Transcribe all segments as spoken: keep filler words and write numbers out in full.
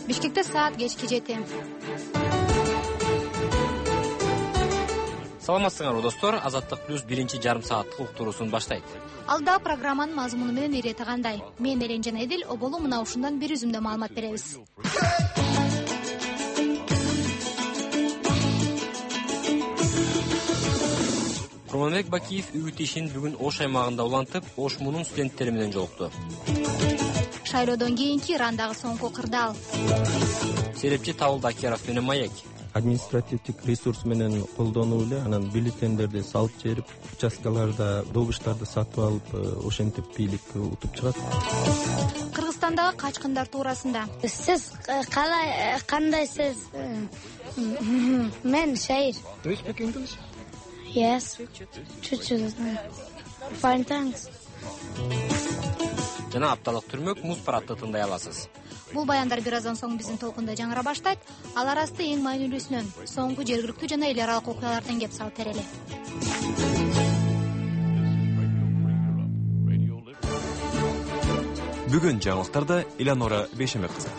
Бишкекте саат кечки жети. Саламатсыңарбы достор, Азаттык плюс биринчи жарым сааттык уктуруусун баштайт. Алда программанын мазмуну менен ирети кандай? Мен Элен жана Эдил оболу мына ушундан бир үзүмдө маалымат беребиз. Курманбек Бакиев үгүт ишин бүгүн Ош аймагында улантып, Ош мунун студенттери менен жолукту. Шайлоодон кийинки Ирандагы соңку кырдаал. Серепчи табылды Акеров менен Маек. Административдик ресурс менен колдонуу эле, анан бюллетендерди салып жиберип, участкаларда добуштарды сатып алып, ошентип бийлик утуп чыгат. Кыргызстандагы качкындар туурасында. Сиз калай, кандайсыз? Мен Шаир. Do you speak English? Yes. Чуть-чуть. Fine, thanks. Жана апталык түрмөк муз парадты тыңдай аласыз. Бул баяндар бир аздан соң биздин толкунда жаңыра баштайт. Ал арасында эң маанилүүсүнөн соңку жергиликтүү жана эл аралык окуялардан кеп салып берели. Бүгүн жаңылыктарда Элеонора Бейшембек кызы.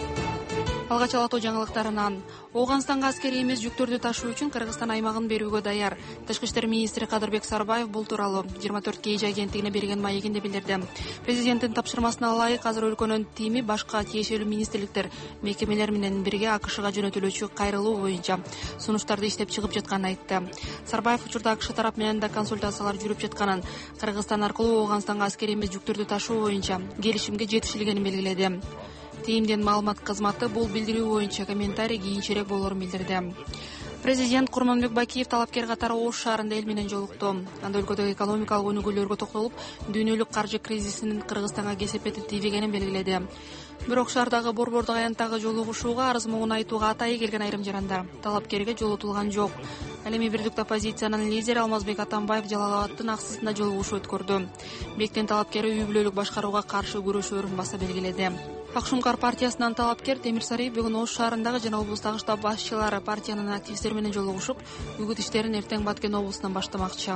Алгач алатоо жаңылыктарынан Ооганстанга аскерий эмес жүктөрдү ташуу үчүн Кыргызстан аймагын берүүгө даяр. Тышкы иштер министри Кадырбек Сарбаев бул тууралуу жыйырма төрт кей жи агенттигине берген маегинде билдирди. Президенттин тапшырмасына ылайык азыр өлкөнүн тими башка тиешелүү министрликтер, мекемелер менен бирге АКШга жөнөтүлүүчү кайрылуу боюнча сунуштарды иштеп чыгып жатканын айтты. Сарбаев учурда АКШ тарап менен да консультациялар жүрүп жатканын, Кыргызстан аркылуу Ооганстанга аскерий эмес жүктөрдү ташуу боюнча келишимге жетишилгенин белгиледи. Тимдин маалымат кызматы бул билдирүү боюнча комментарий кийинчерээк болорун билдирди. Президент Курманбек Бакиев талапкер катары Ош шаарында эл менен жолукту. Анда өлкөдөгү экономикалык өнүгүүлөргө токтолуп, дүйнөлүк каржы кризисинин Кыргызстанга кесепети тийбегенин белгиледи. Бирок шаардагы борбордук аянттагы жолугушууга арыз могун айтууга атайы келген айрым жарандар талапкерге жолотулган жок. Ал эми бирдиктүү оппозициянын лидери Алмазбек Атамбаев Жалал Абадтын аксысында жолугушуу өткөрдү. Бектин талапкери үй бүлөлүк башкарууга каршы күрөшөөрүн баса белгиледи. Акшумкар партиясынан талапкер Темир Сариев бүгүн Ош шаарындагы жана облустагы штаб башчылары партиянын активисттери менен жолугушуп, үгүт иштерин эртең Баткен облусунан баштамакчы.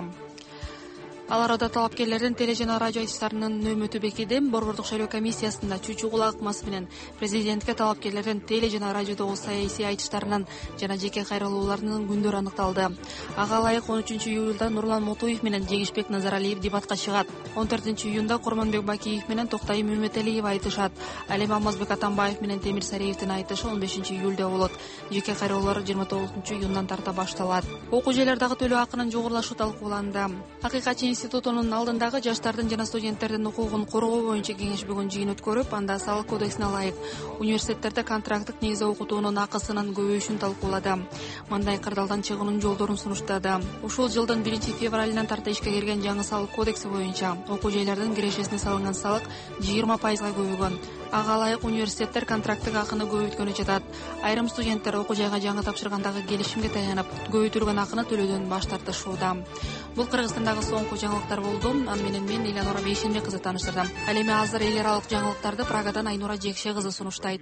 Ал арада талапкерлердин теле жана радио айтыштарынын нөөмөтү бекиди. Борбордук шайлоо комиссиясында чүчү кулак ыкмасы менен президентке талапкерлердин теле жана радиодогу саясий айтыштарынын жана жеке кайрылууларынын күндөрү аныкталды. Ага ылайык он үчүнчү июлда Нурлан Мотуев менен Жегишбек Назаралиев дебатка чыгат. он төртүнчү июнда Курманбек Бакиев менен Токтай Мөмөталиев айтышат. Ал эми Алмазбек Атамбаев менен Темир Сариевдин айтышы он бешинчи июлда болот. Жеке кайрылуулар жыйырма тогузунчу июндан тарта башталат. Окуу жайлардагы төлөө акынын жогорулашы талкууланды. Акыйкатчы институтунун алдындагы жаштардын жана студенттердин укугун коргоо боюнча кеңеш бүгүн жыйын өткөрүп, анда салык кодексине ылайык университеттерде контракттык негизде окутуунун акысынын көбөйүшүн талкуулады. Мындай кырдаалдан чыгуунун жолдорун сунуштады. Ушул жылдын биринчи февралынан тарта ишке кирген жаңы салык кодекси боюнча окуу жайлардын кирешесине салынган салык жыйырма пайызга көбөйгөн. Ага ылайык университеттер контракттык акыны көбөйткөнү жатат. Айрым студенттер окуу жайга жаңы тапшыргандагы келишимге таянып, көбөйтүлгөн акыны төлөөдөн баш тартышууда. Бул Кыргызстандагы соңку жаңылыктар болду. Аны менен мен Элеонора Бейшембек кызы тааныштырдым. Ал эми азыр эл аралык жаңылыктарды Прагадан Айнура Жекше кызы сунуштайт.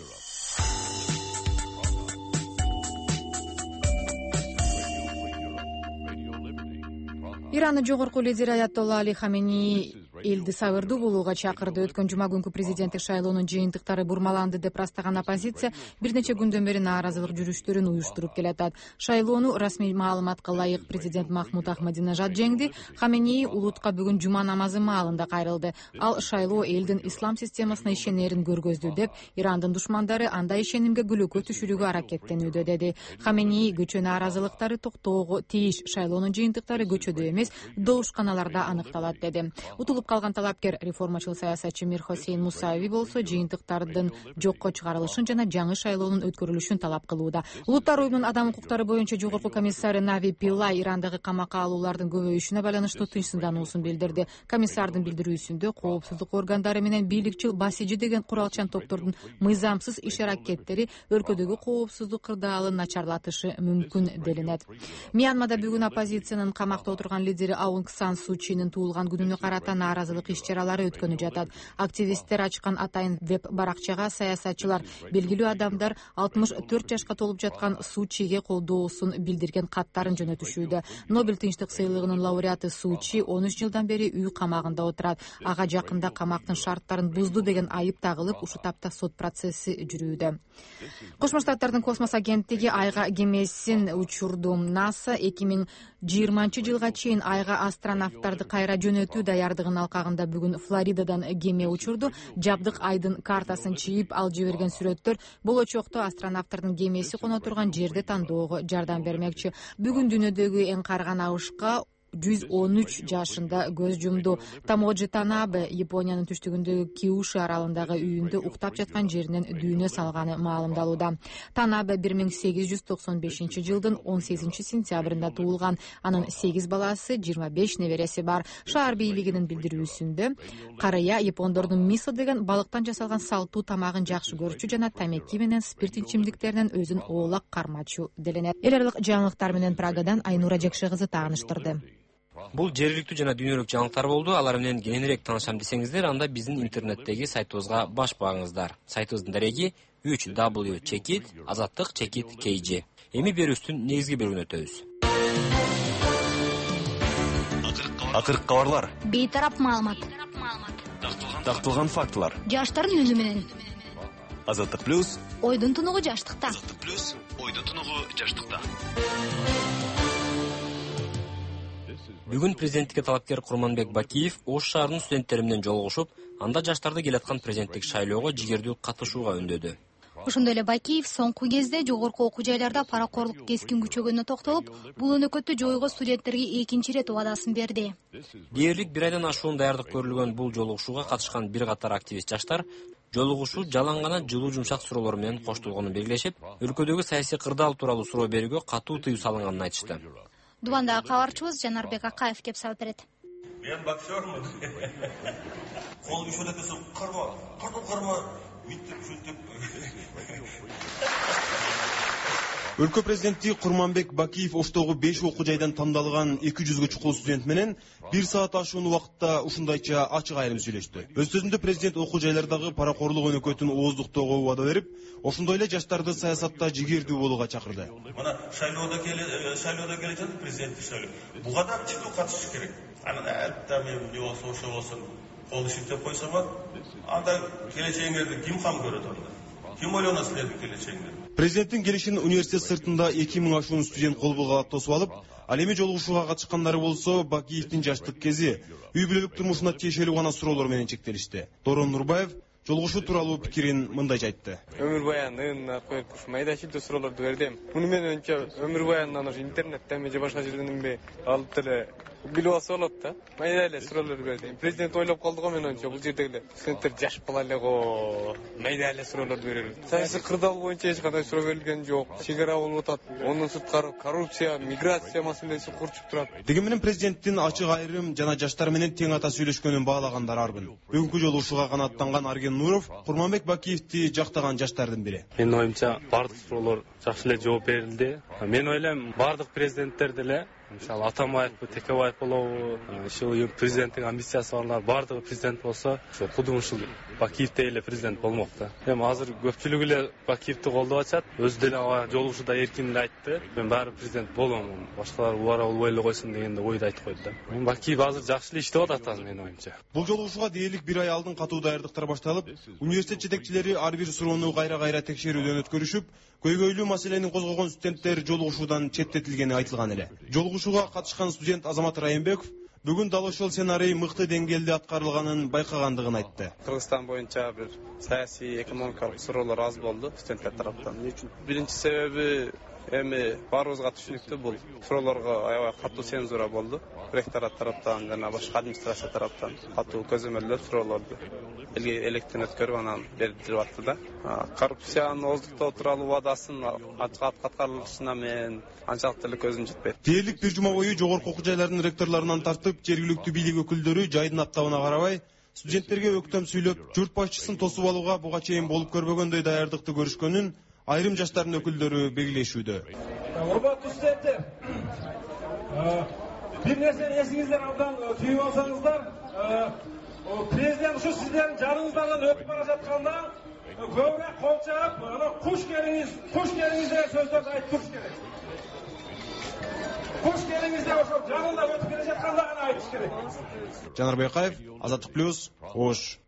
Иранын жогорку лидери Аятолла Али Хамени элди сабырдуу болууга чакырды. Өткөн жума күнкү президенттик шайлоонун жыйынтыктары бурмаланды деп ырастаган оппозиция бир нече күндөн бери нааразылык жүрүштөрүн уюштуруп келатат. Шайлоону расмий маалыматка ылайык президент Махмуд Ахмадинежад жеңди. Хамени улутка бүгүн жума намазы маалында кайрылды. Ал шайлоо элдин ислам системасына ишенерин көргөздү деп, Ирандын душмандары андай ишенимге күлөкө түшүрүүгө аракеттенүүдө деди. Хамени көчө нааразылыктары токтоого тийиш, шайлоонун жыйынтыктары көчөдө эмес, добушканаларда аныкталат деди. Утулуп калган талапкер реформачыл саясатчы Мир Хосейн Мусави болсо жыйынтыктардын жокко чыгарылышын жана жаңы шайлоонун өткөрүлүшүн талап кылууда. Улуттар уюмунун адам укуктары боюнча жогорку комиссары Нави Пиллай Ирандагы камакка алуулардын көбөйүшүнө байланыштуу тынчсыздануусун билдирди. Комиссардын билдирүүсүндө коопсуздук органдары менен бийликчил басижи деген куралчан топтордун мыйзамсыз иш-аракеттери өлкөдөгү коопсуздук кырдаалын начарлатышы мүмкүн делинет. Мьянмада бүгүн оппозициянын камакта отурган лидери Аунг Сан Су Чинин туулган күнүнө карата нааразылык иш чаралары өткөнүп жатат. Активисттер ачкан атайын веб баракчага саясатчылар белгилүү адамдар алтымыш төрт жашка толуп жаткан Сучиге колдоосун билдирген каттарын жөнөтүшүүдө. Нобель тынчтык сыйлыгынын лауреаты Сучи он үч жылдан бери үй камагында отурат. Ага жакында камактын шарттарын бузду деген айып тагылып, ушул тапта сот процесси жүрүүдө. Кошмо Штаттардын космос агенттиги айга кемесин учурду. НАСА эки миң жыйырманчы жылга чейин айга астронавттарды кайра жөнөтүү даярдыгын алкагында бүгүн Флоридадан кеме учурду. Жабдык айдын картасын чийип, ал жиберген сүрөттөр болочокто астронавттардын кемеси коно турган жерди тандоого жардам бермекчи. Бүгүн дүйнөдөгү эң карган абышка жүз он үч жашында көз жумду. Тамоджи Танабе Япониянын түштүгүндөгү Киуши аралындагы үйүндө уктап жаткан жеринен дүйнө салганы маалымдалууда. Танабе бир миң сегиз жүз токсон бешинчи жылдын он сегизинчи сентябрында туулган. Анын сегиз баласы, жыйырма беш небереси бар. Шаар бийлигинин билдирүүсүндө карыя япондордун мисо деген балыктан жасалган салтуу тамагын жакшы көрчү жана тамеки менен спирт ичимдиктеринен өзүн оолак кармачу деленет. Эл аралык жаңылыктар менен Прагадан Айнура Жекше кызы тааныштырды. Бул жергиликтүү жана дүйнөлүк жаңылыктар болду. Алар менен кененирээк таанышам десеңиздер, анда биздин интернеттеги сайтыбызга баш багыңыздар. Сайтыбыздын дареги үч дабл ю чекит азаттык чекит кей джи. Эми берүүбүздүн негизги бөлүгүнө өтөбүз. Акыркы кабарлар. Бейтарап маалымат. Такталган фактылар. Жаштардын үнү менен. Азаттык плюс. Ойдун тунугу жаштыкта. Азаттык плюс. Ойдун тунугу жаштыкта. Бүгүн президенттикке талапкер Курманбек Бакиев Ош шаарынын студенттери менен жолугушуп, анда жаштарды келаткан президенттик шайлоого жигердүү катышууга үндөдү. Ошондой эле Бакиев соңку кезде жогорку окуу жайларда паракорлук кескин күчөгөнүнө токтолуп, бул өнөкөттү жоюуга студенттерге экинчи ирет убадасын берди. Дээрлик бир айдан ашуун даярдык көрүлгөн бул жолугушууга катышкан бир катар активист жаштар жолугушуу жалаң гана жылуу жумшак суроолор менен коштолгонун белгилешип, өлкөдөгү саясий кырдаал тууралуу суроо берүүгө катуу тыюу салынганын айтышты. Дубандагы кабарчыбыз Жанарбек Акаев кеп салып берет. Мен боксермун. Кол ишет этесиң, карма, карма, карма, бүйтүп, шүйтүп. Өлкө президенти Курманбек Бакиев Оштогу беш окуу жайдан тандалган эки жүзгө чукул студент менен бир саат ашуун убакытта ушундайча ачык айрым сүйлөштү. Өз сөзүндө президент окуу жайлардагы паракорлук өнөкөтүн ооздуктоого убада берип, ошондой эле жаштарды саясатта жигердүү болууга чакырды. Мына шайлоодо келе, шайлоодо келе жатып президенттик шайлоо. Буга да активдүү катышыш керек. Анан атта мен эмне болсо ошо болсун, кол ишиктеп койсом, анда келечегиңерди ким кам көрөт анда? Ким ойлонот силердин келечегиңерди? Президенттин келишин университет сыртында эки миң ашуун студент кол булгалап тосуп алып, ал эми жолугушууга катышкандары болсо Бакиевдин жаштык кези, үй бүлөлүк турмушуна тиешелүү гана суроолор менен чектелишти. Дорон Нурбаев жолугушуу тууралуу пикирин мындай айтты. Өмүр баянын коюп, майда чийдүү суроолорду бердим. Муну менен өмүр баянынан ушу интернеттен же башка жерден эмне алып деле билип алса болот да. Майда эле суроолор бердим. Президент ойлоп калды го, мен ойчу бул жердеги студенттер жаш кала эле го. Майда эле суроолор берер. Саясий кырдаал боюнча эч кандай суроо берилген жок. Чегара болуп атат. Онун сырткары коррупция, миграция маселеси курчуп турат. Деген менен президенттин ачык айрым жана жаштар менен тең ата сүйлөшкөнүн баалагандар арбын. Бүгүнкү жолугушууга канааттанган Арген Нуров Курманбек Бакиевди жактаган жаштардын бири. Менин оюмча бардык суроолор жакшы эле жооп берилди. Мен ойлойм, бардык президенттер деле, мисалы Атамбаевбы, Текебаев болобу, ушул президенттик амбициясы барлар бардыгы президент болсо, ошо кудум ушул Бакиевдей эле президент болмок да. Эми азыр көпчүлүгү эле Бакиевди колдоп атат. Өзү деле жолугушууда эркин эле айтты. Мен баары президент болом, башкалар убара болбой эле койсун дегенде ойду айтып койду да. Бакиев азыр жакшы эле иштеп атат менин оюмча. Бул жолугушууга дээрлик бир ай алдын катуу даярдыктар башталып, университет жетекчилери ар бир суроону кайра-кайра текшерүүдөн өткөрүшүп, көйгөйлүү маселени козгогон студенттер жолугушуудан четтетилгени айтылган эле. Жолугушууга катышкан студент Азамат Райымбеков бүгүн дал ошол сценарий мыкты деңгээлде аткарылганын байкагандыгын айтты. Кыргызстан боюнча бир саясий, экономикалык суроолор аз болду студенттер тараптан. Биринчи себеби эми баарыбызга түшүнүктүү, бул суроолорго аябай катуу цензура болду. Ректорат тараптан жана башка администрация тараптан катуу көзөмөлдөр суроолорду элге электен өткөрүп анан берилип атты да. Коррупциянын ооздуктоо тууралуу убадасын аткарылышына мен анчалык деле көзүм жетпейт. Дээрлик бир жума бою жогорку окуу жайлардын ректорлорунан тартып, жергиликтүү бийлик өкүлдөрү жайдын аптабына карабай студенттерге өктөм сүйлөп, журт башчысын тосуп алууга буга чейин болуп көрбөгөндөй даярдыкты көрүшкөнүн айрым жаштардын өкүлдөрү белгилешүүдө. Урматтуу студенттер, бир нерсени эсиңизден абдан түйүп алсаңыздар, Президент ушу сиздердин жаныңыздардан өтүп бара жатканда көбүрөөк кол чаап, анан куш келиңиз, куш келиңиз деген сөздөрдү айтып туруш керек. Куш келиңиз деп ошол жанында өтүп келе жатканда гана айтыш керек. Жанар Байкаев, Азаттык плюс, Ош.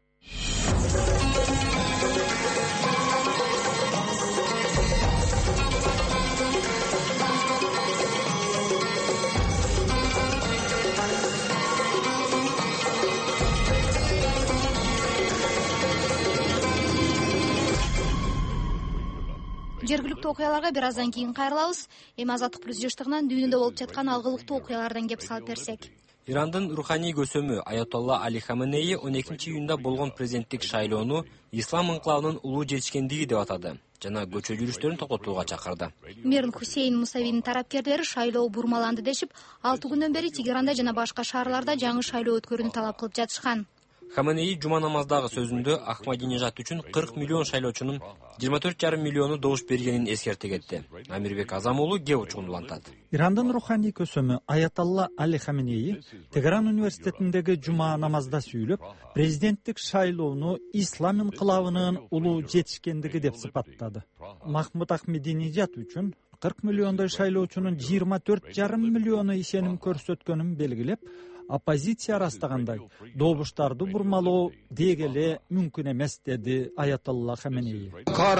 Жергиликтүү окуяларга бир аздан кийин кайрылабыз. Эми Азаттык плюс жыштыгынан дүйнөдө болуп жаткан алгылыктуу окуялардан кеп салып берсек. Ирандын руханий көсөмү Аятолла Али Хаменеи он экинчи июнда болгон президенттик шайлоону ислам инкылабынын улуу жетишкендиги деп атады жана көчө жүрүштөрүн токтотууга чакырды. Мирн Хусейн Мусавинин тарапкерлери шайлоо бурмаланды дешип, алты күндөн бери Тегеранда жана башка шаарларда жаңы шайлоо өткөрүүнү талап кылып жатышкан. Хаменеи жума намаздагы сөзүндө Ахмадинежад үчүн кырк миллион шайлоочунун жыйырма төрт жарым миллиону добуш бергенин эскерте кетти. Амирбек Азам уулу кеп учкунду улантат. Ирандын руханий көсөмү Аятолла Али Хаменеи Тегеран университетиндеги жума намазда сүйлөп, президенттик шайлоону ислам инкылабынын улуу жетишкендиги деп сыпаттады. Махмуд Ахмадинежад үчүн кырк миллиондой шайлоочунун жыйырма төрт жарым миллиону ишеним көрсөткөнүн белгилеп, оппозиция растагандай добуштарды бурмалоо деги эле мүмкүн эмес, деди Аятолла Хаменеи.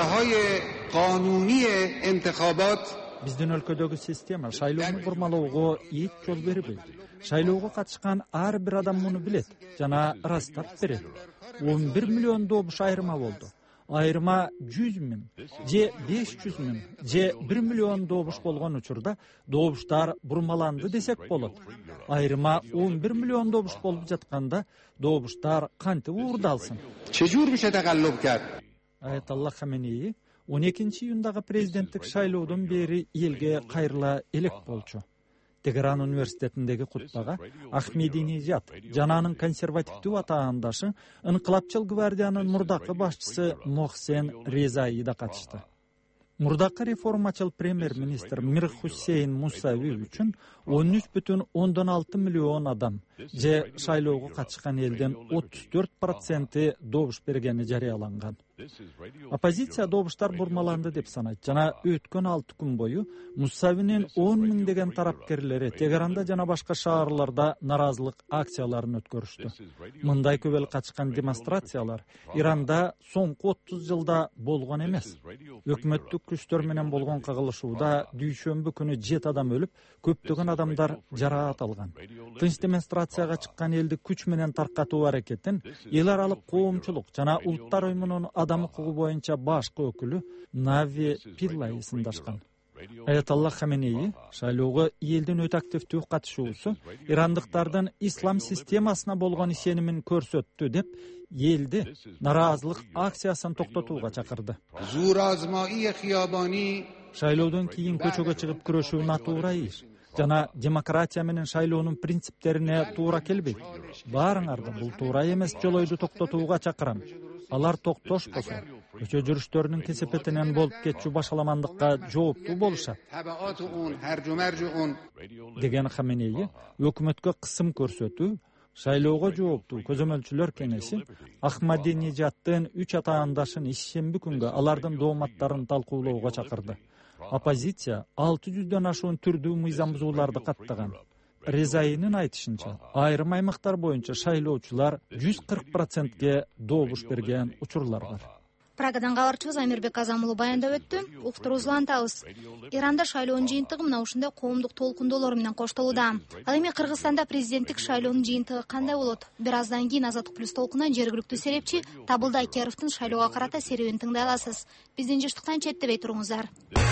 Биздин өлкөдөгү система шайлоону бурмалоого эч жол бербейт. Шайлоого катышкан ар бир адам муну билет жана ырастап берет. он бир миллион добуш айырма болду. Айырма жүз миң, же беш жүз миң, же бир миллион добуш болгон учурда добуштар бурмаланды десек болот. Айырма он бир миллион добуш болуп жатканда добуштар кантип уурдалсын? Аятолла Хаменеи он экинчи июндагы президенттик шайлоодон бери элге кайрыла элек болчу. Тегеран университетиндеги кутбага Ахмадинежад жана анын консервативдүү атаандашы Инкылапчыл гвардиянын мурдакы башчысы Мохсен Резаи да катышты. Мурдакы реформачыл премьер-министр Мир Хусейн Мусави үчүн он үч бүтүн ондон алты миллион адам же шайлоого катышкан элдин отуз төрт проценти добуш бергени жарыяланган. Оппозиция добуштар бурмаланды деп санайт жана өткөн алты күн бою Мусавинин он миңдеген тарапкерлери Тегеранда жана башка шаарларда наразылык акцияларын өткөрүштү. Мындай көп эл катышкан демонстрациялар Иранда соңку отуз жылда болгон эмес. Өкмөттүк күчтөр менен болгон кагылышууда дүйшөмбү күнү жети адам өлүп, көптөгөн адамдар жараат алган. Тынч демонстрацияга чыккан элди күч менен таркатуу аракетин эл аралык коомчулук жана улуттар уюмунун адам укугу боюнча башкы өкүлү Нави Пиллай сындашкан. Аятолла Хаменеи шайлоого элдин өтө активдүү катышуусу ирандыктардын ислам системасына болгон ишенимин көрсөттү деп элди наразылык акциясын токтотууга чакырды. Шайлоодон кийин көчөгө чыгып күрөшүү натуура иш жана демократия менен шайлоонун принциптерине туура келбейт. Баарыңарды бул туура эмес жолойду токтотууга чакырам. Алар токтошпосо, көчө жүрүштөрүнүн кесепетинен болуп кетчү башаламандыкка жооптуу болушат, деген Хаменеи өкмөткө кысым көрсөтүү, шайлоого жооптуу көзөмөлчүлөр кеңеши Ахмадинежадтын үч атаандашын ишемби күнгө алардын дооматтарын талкуулоого чакырды. Оппозиция алты жүздөн ашуун түрдүү мыйзам бузууларды каттаган. Резаинин айтышынча, айрым аймактар боюнча шайлоочулар жүз кырк процентке добуш берген учурлар бар. Прагадан кабарчыбыз Амирбек Азам уулу баяндап өттү. Уктуруубузду улантабыз. Иранда шайлоонун жыйынтыгы мына ушундай коомдук толкундоолор менен коштолууда. Ал эми Кыргызстанда президенттик шайлоонун жыйынтыгы кандай болот? Бир аздан кийин Азаттык плюс толкунан жергиликтүү серепчи Табылдай Керовдун шайлоого карата серебин тыңдай аласыз. Биздин жыштыктан четтебей туруңуздар.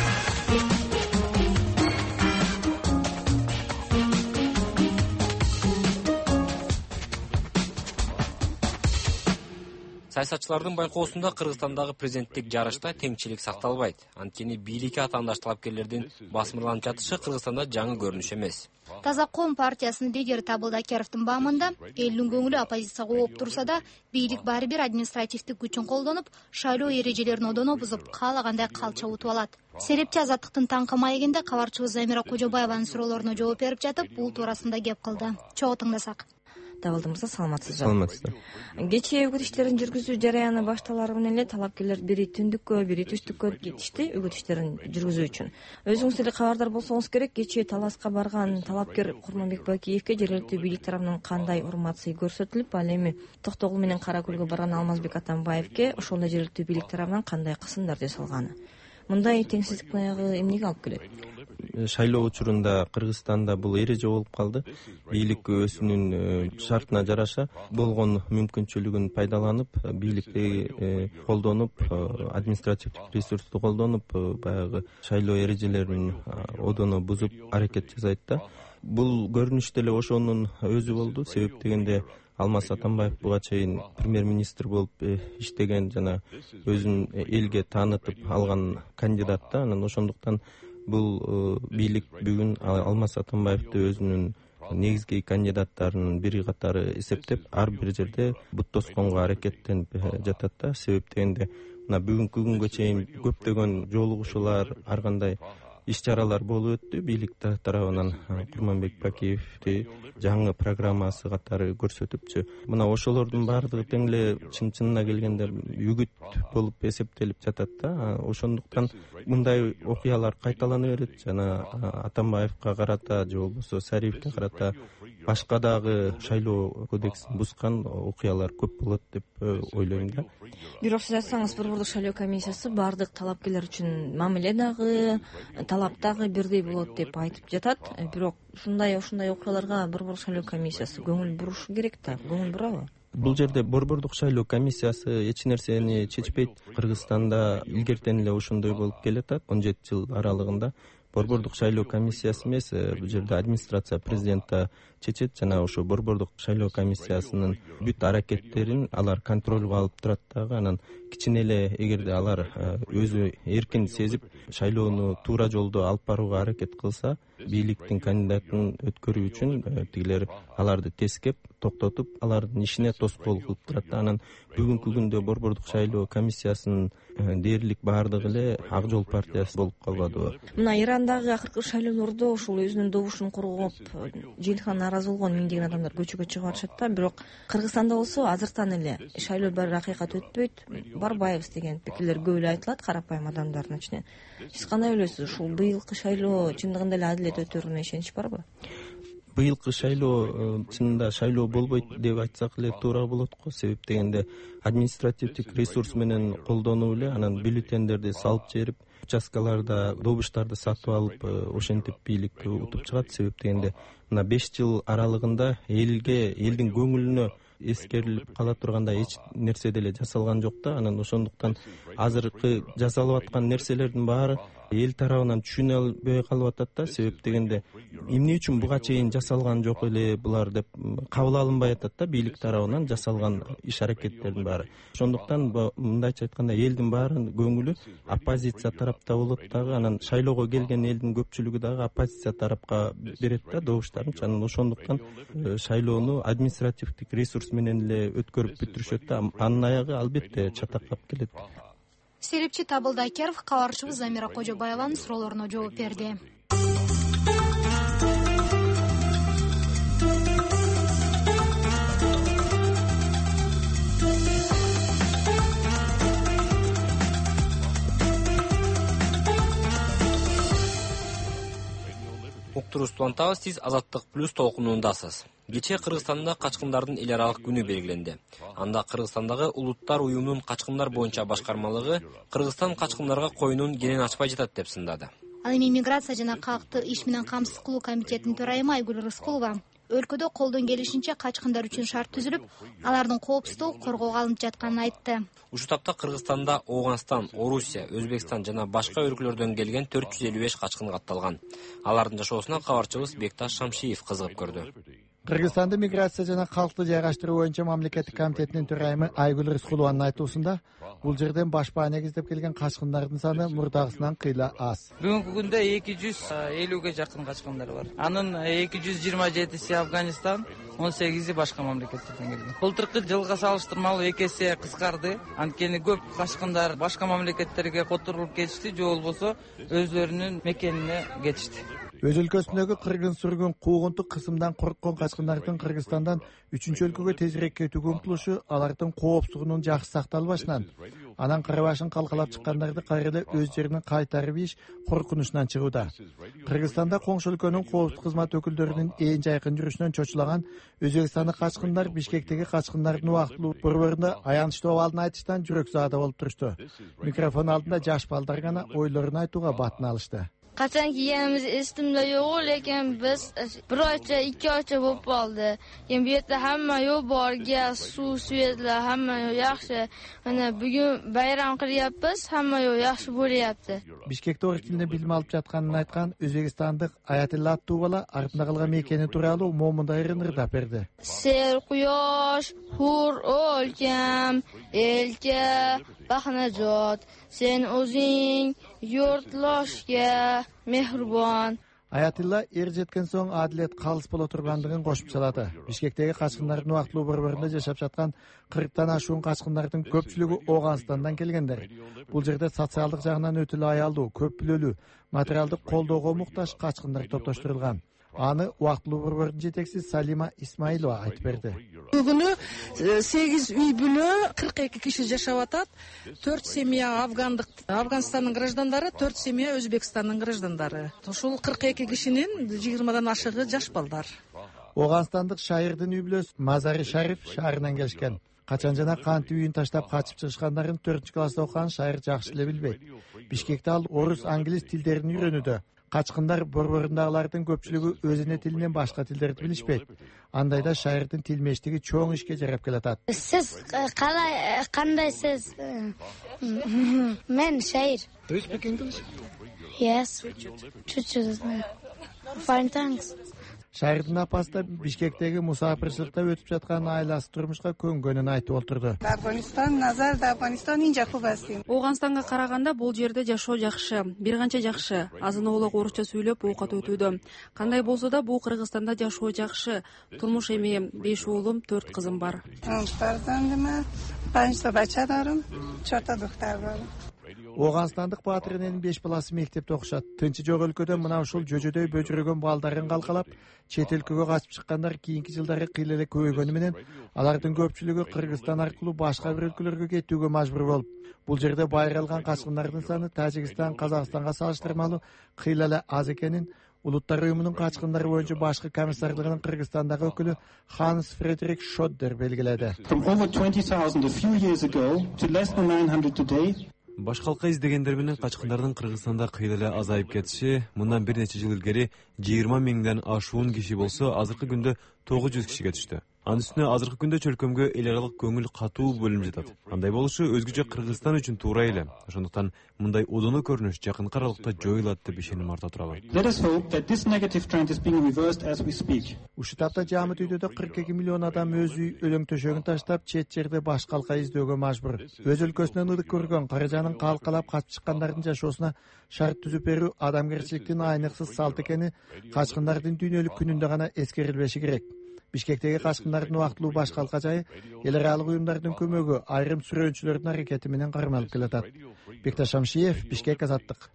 Саясатчылардын байкоосунда Кыргызстандагы президенттик жарышта теңчилик сакталбайт. Анткени бийликке атаандаш талапкерлердин басмырланып жатышы Кыргызстанда жаңы көрүнүш эмес. Таза коом партиясынын лидери Табылдай Керовдун баамында элдин көңүлү оппозицияга ооп турса да, бийлик баары бир административдик күчүн колдонуп, шайлоо эрежелерин одоно бузуп, каалагандай калча утуп алат. Серепчи Азаттыктын таңкы маегинде кабарчыбыз Замира Кожобаеванын суроолоруна жооп берип жатып, бул туурасында кеп кылды. Чогуу тыңдасак. Табылды мырза, саламатсызбы? Саламатсыздар. Кечээ үгүт иштерин жүргүзүү жараяны башталары менен эле талапкерлер бири түндүккө, бири түштүккө кетишти үгүт иштерин жүргүзүү үчүн. Өзүңүз деле кабардар болсоңуз керек, кечээ таласка барган талапкер Курманбек Бакиевке жергиликтүү бийлик тарабынан кандай урмат сый көрсөтүлүп, ал эми Токтогул менен Кара Көлгө барган Алмазбек Атамбаевке ошол эле жергиликтүү бийлик тарабынан кандай кысымдар жасалганы? Мындай теңсиздиктин аягы эмнеге алып келет? Шайлоо учурунда Кыргызстанда бул эреже болуп калды. Бийлик өзүнүн шартына жараша болгон мүмкүнчүлүгүн пайдаланып, бийликти колдонуп, административдик ресурсту колдонуп, баягы шайлоо эрежелерин одоно бузуп аракет жасайт да. Бул көрүнүш деле ошонун өзү болду. Себеп дегенде Алмаз Атамбаев буга чейин премьер-министр болуп иштеген жана өзүн элге таанытып алган кандидат да. Анан ошондуктан бул бийлик бүгүн Алмаз Атамбаевди өзүнүн негизги кандидаттарынын бири катары эсептеп, ар бир жерде бут тосконго аракеттенип жатат да. Себеп дегенде мына бүгүнкү күнгө чейин көптөгөн жолугушуулар, ар кандай иш-чаралар болуп өттү. Бийлик тарабынан Курманбек Бакиевди жаңы программасы катары көрсөтүпчү. Мына ошолордун баардыгы тең эле чын-чынына келгенде үгүт болуп эсептелип жатат да. Ошондуктан мындай окуялар кайталана берет. Жана Атамбаевка карата же болбосо Сариевке карата башка дагы шайлоо кодексин бузган окуялар көп болот деп ойлойм да. Бирок сиз айтсаңыз, Борбордук шайлоо комиссиясы баардык талапкерлер үчүн мамиле дагы, талап дагы бирдей болот деп айтып жатат. Бирок ушундай ушундай окуяларга Борбордук шайлоо комиссиясы көңүл бурушу керек да. Көңүл бурабы? Бул жерде Борбордук шайлоо комиссиясы эч нерсени чечпейт. Кыргызстанда илгертен эле ошондой болуп келатат. он жети жыл аралыгында Борбордук шайлоо комиссиясы эмес, бул жерде администрация президента чечет жана ошо Борбордук шайлоо комиссиясынын бүт аракеттерин алар контролго алып турат дагы. Анан кичине эле эгерде алар өзү эркин сезип шайлоону туура жолдо алып барууга аракет кылса, бийликтин кандидатын өткөрүү үчүн тигилер аларды тескеп, токтотуп, алардын ишине тоскоол кылып турат да. Анан бүгүнкү күндө Борбордук шайлоо комиссиясынын дээрлик баардыгы эле Ак Жол партиясы болуп калбадыбы? Мына Ирандагы акыркы шайлоолордо ушул өзүнүн добушун коргоп, желтхан нааразы болгон миңдеген адамдар көчөгө чыгып барышат да. Бирок Кыргызстанда болсо азыртан эле шайлоо бир акыйкат өтпөйт, барбайбыз деген пикирлер көп эле айтылат карапайым адамдардын ичинен. Сиз кандай ойлойсуз? Ушул быйылкы шайлоо чындыгында эле адилет өтөрүнө ишенич барбы? Быйылкы шайлоо чынында шайлоо болбойт деп айтсак эле туура болот го. Себеп дегенде административдик ресурс менен колдонуп эле, анан бюллетендерди салып жиберип, участкаларда добуштарды сатып алып, ошентип бийликти утуп чыгат. Себеп дегенде мына беш жыл аралыгында элге, элдин көңүлүнө эскерилип кала тургандай эч нерсе деле жасалган жок да. Анан ошондуктан азыркы жасалып аткан нерселердин баары эл тарабынан түшүнө албай калып атат да. Себеп дегенде эмне үчүн буга чейин жасалган жок эле булар деп кабыл алынбай атат да, бийлик тарабынан жасалган иш аракеттердин баары. Ошондуктан мындайча айтканда элдин баарынын көңүлү оппозиция тарапта болот дагы. Анан шайлоого келген элдин көпчүлүгү дагы оппозиция тарапка берет да добуштарын. Анан ошондуктан шайлоону административдик ресурс менен эле өткөрүп бүтүрүшөт да. Анын аягы албетте чатактап келет. Серепчи Табылды Акеров кабарчыбыз Замира Кожобаеванын суроолоруна жооп берди. Уктуруз улантабыз, сиз Азаттык плюс толкунундасыз. Кечээ Кыргызстанда качкындардын эл аралык күнү белгиленди. Анда Кыргызстандагы улуттар уюмунун качкындар боюнча башкармалыгы Кыргызстан качкындарга коюнун кенен ачпай жатат деп сындады. Ал эми миграция жана калкты иш менен камсыз кылуу комитетинин төрайымы Айгүл Рыскулова өлкөдө колдон келишинче качкындар үчүн шарт түзүлүп, алардын коопсуздугу коргоого алынып жатканын айтты. Ушул тапта Кыргызстанда Ооганстан, Орусия, Өзбекстан жана башка өлкөлөрдөн келген төрт жүз элүү беш качкын катталган. Алардын жашоосуна кабарчыбыз Бекташ Шамшиев кызыгып көрдү. Кыргызстанда миграция жана калкты жайгаштыруу боюнча мамлекеттик комитетинин төрайымы Айгүл Рыскулованын айтуусунда, бул жерден баш баа негиздеп келген качкындардын саны мурдагысынан кыйла аз. Бүгүнкү күндө эки жүз элүүгө жакын качкындар бар. Анын эки жүз жыйырма жетиси Афганистан, он сегизи башка мамлекеттерден келген. Былтыркы жылга салыштырмалуу эки эсе кыскарды. Анткени көп качкындар башка мамлекеттерге которулуп кетишти, же болбосо өздөрүнүн мекенине кетишти. Өз өлкөсүндөгү кыргын сүргүн куугунтук кысымдан корккон качкындардын Кыргызстандан үчүнчү өлкөгө тезирээк кетүүгө умтулушу алардын коопсуздугунун жакшы сакталбашынан, анан кара башын калкалап чыккандарды кайрадан өз жерине кайтарып ийиш коркунучунан чыгууда. Кыргызстанда коңшу өлкөнүн коопсуздук кызмат өкүлдөрүнүн ээн жайкын жүрүшүнөн чочулаган өзбекстандык качкындар Бишкектеги качкындардын убактылуу борборунда аянычтуу абалын айтыштан жүрөк заада болуп турушту. Микрофон алдында жаш балдар гана ойлорун айтууга батын алышты. Qachon kelganimiz esimda yo'q, lekin biz bir oycha, ikki oycha bo'lib qoldi. Keyin bu yerda hamma yo'q, bor, gaz, suv, svetlar, hamma yo'q yaxshi. Mana bugun bayram qilyapmiz, hamma yo'q yaxshi bo'lyapti. Бишкекте орус тилинде билим алып жатканын айткан өзбекстандык Аятилла аттуу бала артында калган мекени тууралуу момундай ырындап берди. Ser, quyosh, hur, o'lkam, elka, Baxnajot, sen o'zing yurtdoshga mehribon. Аятилла эр жеткен соң адилет калыс боло тургандыгын кошуп чалады. Бишкектеги качкындардын убактылуу борборунда жашап жаткан кырктан ашуун качкындардын көпчүлүгү Оганстандан келгендер. Бул жерде социалдык жагынан өтө эле аялдуу, көп бүлөлүү, материалдык колдоого муктаж качкындар топтоштурулган. Аны убактылуу борбордун жетекчиси Салима Исмаилова айтып берди. Бүгүнү сегиз үй бүлө кырк эки киши жашап атат. төрт семья афгандык, Афганстандын граждандары, төрт семья Өзбекстандын граждандары. Ушул кырк эки кишинин жыйырмадан ашыгы жаш балдар. Оганстандык шайырдын үй бүлөсү Мазари Шариф шаарынан келишкен. Качан жана кантип үйүн таштап качып чыгышкандарын төртүнчү класста окуган шайыр жакшы эле билбейт. Бишкекте ал орус, англис тилдерин үйрөнүүдө. Качкындар борборундагылардын көпчүлүгү өз эне тилинен башка тилдерди билишпейт. Андайда шайырдын тил мештиги чоң ишке жарап келатат. Сиз калай кандайсыз? Мен шайыр. Do you speak English? Yes. Чуть-чуть. Fine, thanks. Шайырдын апасы да Бишкектеги мусафирчиликте өтүп жаткан айласы турмушка көнгөнүн айтып олтурду. Афганистан, назар да Афганистан инжа куб астим. Оганстанга караганда бул жерде жашоо жакшы, бир канча жакшы. Азын-оолук орусча сүйлөп оокат өтүүдө. Кандай болсо да бул Кыргызстанда жашоо жакшы. Турмуш эми беш уулум, төрт кызым бар. Farzandime panjta bacha darım, чорта духтар бар. Оганстандык баатырынын беш баласы мектепте окушат. Тынчы жок өлкөдө мына ушул жөжөдөй бөжүрөгөн балдарын калкалап, чет өлкөгө качып чыккандар кийинки жылдары кыйла эле көбөйгөнү менен алардын көпчүлүгү Кыргызстан аркылуу башка бир өлкөлөргө кетүүгө мажбур болуп, бул жерде байыралган качкындардын саны Тажикстан, Казакстанга салыштырмалуу кыйла эле аз экенин Улуттар уюмунун качкындары боюнча башкы комиссардыгынын Кыргызстандагы өкүлү Ханс Фредерик Шоддер белгиледи. Баш калка издегендер менен качкындардын Кыргызстанда кыйла эле азайып кетиши, мындан бир нече жыл илгери жыйырма миңден ашуун киши болсо, азыркы күндө тогуз жүз кишиге түштү. Анын үстүнө азыркы күндө чөлкөмгө эл аралык көңүл катуу бөлүнүп жатат. Андай болушу өзгөчө Кыргызстан үчүн туура эле. Ошондуктан мындай одоно көрүнүш жакынкы аралыкта жоюлат деп ишеним арта турабы. Ушул тапта жамы түйдөдө кырк эки миллион адам өз үй өлөң төшөгүн таштап, чет жерде баш калка издөөгө мажбур. Өз өлкөсүнөн ыдык көргөн каражанын калкалап качып чыккандардын жашоосуна шарт түзүп берүү адамгерчиликтин айныксыз салт экени качкындардын дүйнөлүк күнүндө гана эскерилбеши керек. Бишкектеги качкындардын убактылуу баш калка жайы эл аралык уюмдардын көмөгү, айрым сүрөөнчүлөрдүн аракети менен кармалып келатат. Бекташ Шамшиев, Бишкек, Азаттык.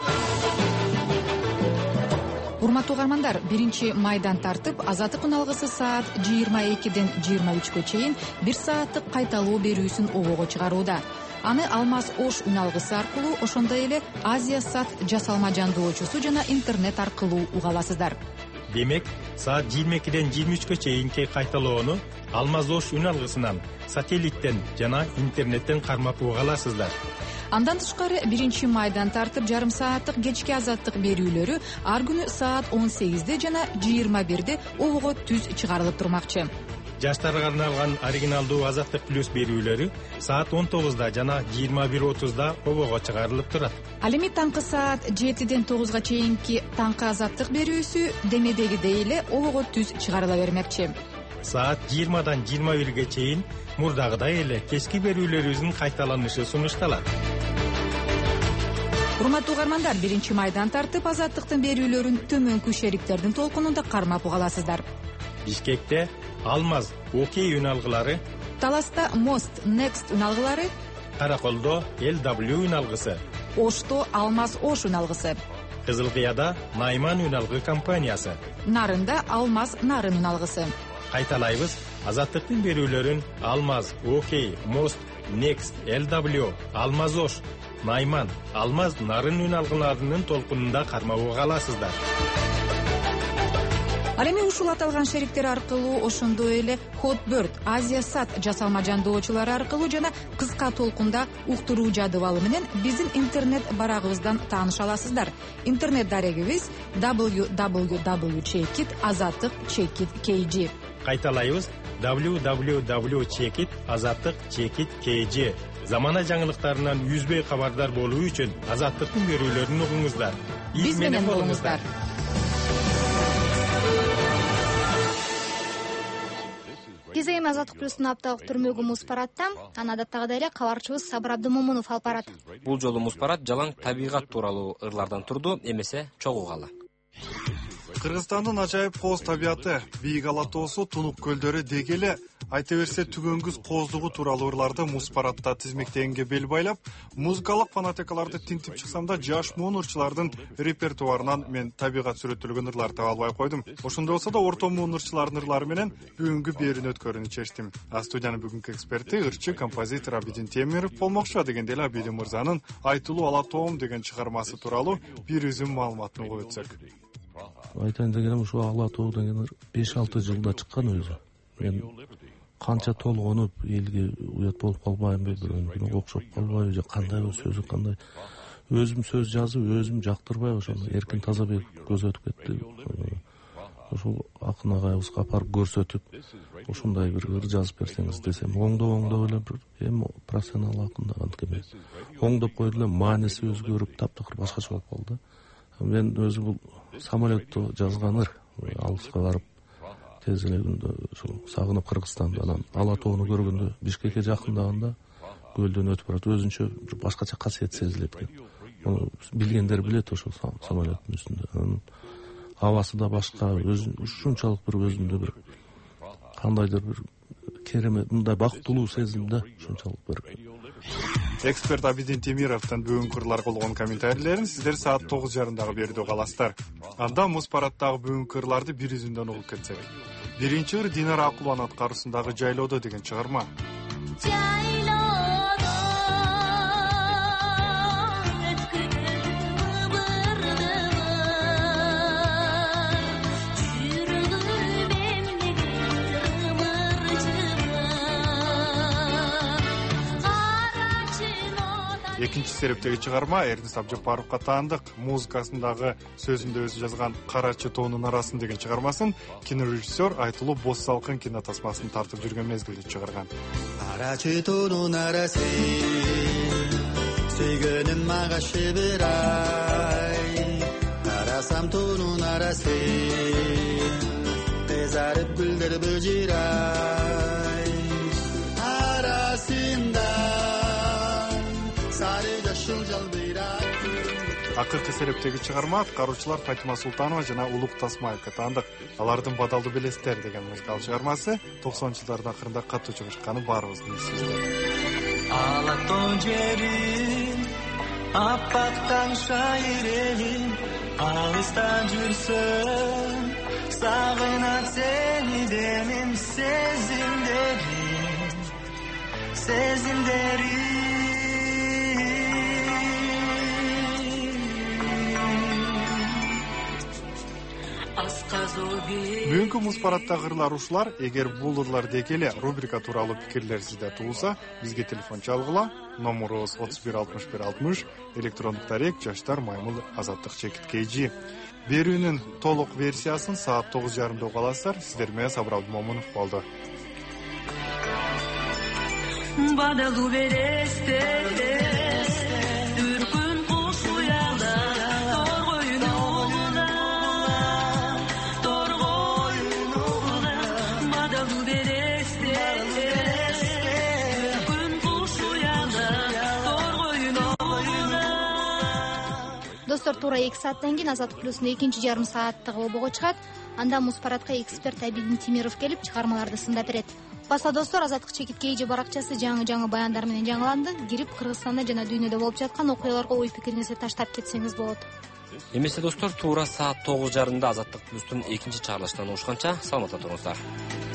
Урматтуу угармандар, биринчи майдан тартып, Азаттык үналгысы саат жыйырма экиден жыйырма үчкө чейин бир сааттык кайталоо берүүсүн обого чыгарууда. Аны Алмаз Ош үналгысы аркылуу, ошондой эле Азия Сат жасалма жандоочусу жана интернет аркылуу уга аласыздар. Демек, саат жыйырма экиден жыйырма үчкө чейинки кайталоону Алмаз Ош үналгысынан, сателлиттен жана интернеттен кармап уга аласыздар. Андан тышкары биринчи майдан тартып жарым сааттык кечки азаттык берүүлөрү ар күнү саат он сегизде жана жыйырма бирде обого түз чыгарылып турмакчы. Жаштарга арналган оригиналдуу Азаттык плюс берүүлөрү саат он тогузда жана жыйырма бир отузда обого чыгарылып турат. Ал эми таңкы саат жетиден тогузга чейинки таңкы Азаттык берүүсү демедегидей эле обого түз чыгарыла бермекчи. Саат жыйырмадан жыйырма бирге чейин мурдагыдай эле кечки берүүлөрүбүздүн кайталанышы сунушталат. Урматтуу угармандар, биринчи майдан тартып Азаттыктын берүүлөрүн төмөнкү шериктердин толкунунда кармап уга аласыздар. Бишкекте Алмаз Окей үналгылары, Таласта Мост Next үналгылары, Караколдо эл дабл ю үналгысы, Ошто Алмаз Ош үналгысы, Кызыл Кыяда Найман үн алгы компаниясы. Нарында Алмаз нарын үн алгысы. Кайталайбыз, Азаттыктын берүүлөрүн Алмаз, Окей, Мост, Next, эл дабл ю, Алмаз Ош, Найман, Алмаз нарын үн алгыларынын толкунунда кармабууга аласыздар. Ал эми ушул аталган шериктер аркылуу ошондой эле Hotbird, Азия Сат жасалма жандоочулары аркылуу жана кыска толкунда уктуруу жадыбалы менен биздин интернет барагыбыздан тааныша аласыздар. Интернет дарегибиз дабл ю дабл ю дабл ю чекит азаттык чекит кей жи. Кайталайбыз, дабл ю дабл ю дабл ю чекит азаттык чекит кей жи. Замана жаңылыктарынан үзбөй кабардар болуу үчүн Азаттыктын берүүлөрүн угуңуздар. Биз менен болуңуздар. Кезейм Азаттык плюстун апталык түрмөгү Муспаратта, аны адаттагыдай эле кабарчыбыз Сабыр Абдымомунов алып барат. Бул жолу Муспарат жалаң табигат тууралуу ырлардан турду, эмесе чогугала. Кыргызстандын ажайып кооз табияты, бийик ала тоосу, тунук көлдөрү дегеле, айта берсе түгөнгүз кооздугу тууралуу ырларды Муспаратта тизмектегенге бел байлап, музыкалык фонотекаларды тинтип чыксам да, жаш муун ырчылардын репертуарынан мен табигат сүрөттөлгөн ырлар таба албай койдум. Ошондой болсо да орто муун ырчылардын ырлары менен бүгүнкү берүүнү өткөрүүнү чечтим. А студиянын бүгүнкү эксперти ырчы композитор Абидин Темиров болмокчу, дегенде эле Абидин мырзанын Айтылуу ала тоом деген чыгармасы тууралуу бир үзүм маалыматын угуп өтсөк. Айтайын дегеним ушу ала тоо деген беш алты жылда чыккан өзү. Мен канча толгонуп элге уят болуп калбайынбы, бирөөнүкүнө окшоп калбайбы, же кандай сөзү кандай. Өзүм сөз жазып, өзүм жактырбай ошону Эркин Тазабек көз өтүп кетти. Ошол акын агайыбызга апарып көрсөтүп, ошондой бир ыр жазып берсеңиз десем, оңдоп оңдоп эле бир эми профессионал акында анткеме. Оңдоп койду эле, мааниси өзгөрүп, таптакыр башкача болуп калды. Мен өзү бул самолетто жазган ыр, алыска барып тез эле күндө ушул сагынып Кыргызстанды, анан ала тоону көргөндө Бишкекке жакындаганда көлдөн өтүп барат, өзүнчө бир башкача касиет сезилет экен. Муну билгендер билет ошол самолеттин үстүндө. Абасы да башка, өзүн ушунчалык бир өзүндө бир кандайдыр бир керемет, мындай бактылуу сезим да, ушунчалык бир. Эксперт Абидин Темировдон бүгүнкү ырларга болгон комментарийлерин сиздер саат тогуз жарымдагы берүүдө каласыздар. Анда Муспараттагы бүгүнкү ырларды бир үзүндөн угуп кетсек. Биринчи ыр Динара Акулованын аткаруусундагы Жайлоодо деген чыгарма. Экинчи серептеги чыгарма Эрдис Абжапаровго таандык, музыкасындагы сөзүндө өзү жазган Карачы тоонун арасын деген чыгармасын кинорежиссер Айтылуу Боз салкын кинотасмасын тартып жүргөн мезгилде чыгарган. Карачы тоонун арасын сөйгөнүм мага шебер ай, карасам тоонун арасын кызарып гүлдөр бөжөр ай, арасында Акыркы серептеги чыгарма аткаруучулар Фатима Султанова жана Улук Тасмаевге таандык. Алардын Бадалды белестер деген музыкалык чыгармасы токсонунчу жылдардын акырында катуу чыгышканы баарыбыздын эсибизде. Ала тоо жерим, аппактан шайрегим, алыстан жүрсөм, сагынат сени деним, сезимдерим, сезимдерим. Бүгүнкү Муспараттагы ырлар ушулар. Эгер бул ырлар дегеле рубрика тууралуу пикирлер сизде туулса, бизге телефон чалгыла. Номерубуз отуз бир алтымыш бир алтымыш, электрондук дарек жаштар маймыл азаттык чекит кей жи. Берүүнүн толук версиясын саат тогуз жарымда уга аласыздар. Сиздер менен Сабыр Абдымомунов болду. Бадалуу бересте Достор, туура эки сааттан кийин Азаттык плюстун экинчи жарым сааттыгы болбого чыгат. Анда Муспаратка эксперт Абидин Темиров келип чыгармаларды сындап берет. Баса достор, Азаттык чекит кей жи баракчасы жаңы-жаңы баяндар менен жаңыланды. Кирип Кыргызстанда жана дүйнөдө болуп жаткан окуяларга ой пикириңизди таштап кетсеңиз болот. Эмесе достор, туура саат тогуз жарымда Азаттык плюстун экинчи чыгарылышынан угушканча саламатта туруңуздар.